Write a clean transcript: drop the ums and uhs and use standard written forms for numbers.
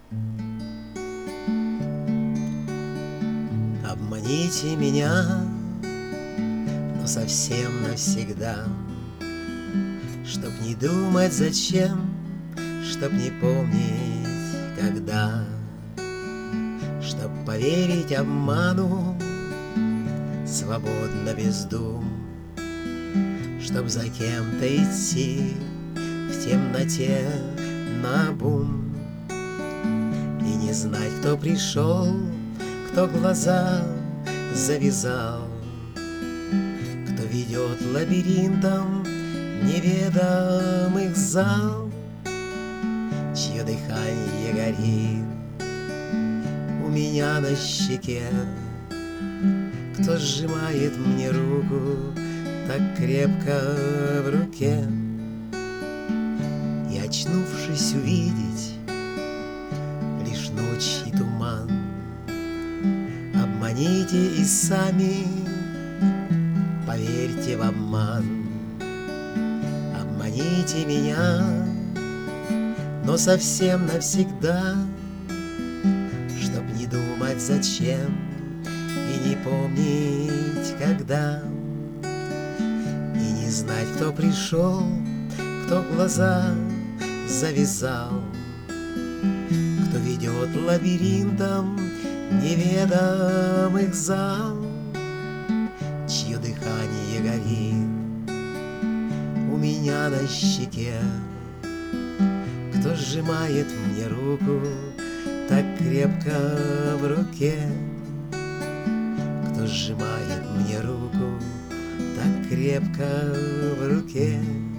Обманите меня, но совсем навсегда, чтоб не думать зачем, чтоб не помнить когда, чтоб поверить обману свободно без дум, чтоб за кем-то идти в темноте наобум и не знать, кто пришел, кто глаза завязал, кто ведет лабиринтом неведомых зал, чье дыхание горит у меня на щеке, кто сжимает мне руку так крепко в руке. И, очнувшись, увидеть лишь ночь и туман. Обманите и сами поверьте в обман. Обманите меня, но совсем навсегда, чтоб не думать зачем и не помнить когда, и не знать, кто пришел, кто глаза завязал, кто ведет лабиринтом неведомых зал, чье дыхание горит у меня на щеке, кто сжимает мне руку так крепко в руке, кто сжимает мне руку так крепко в руке.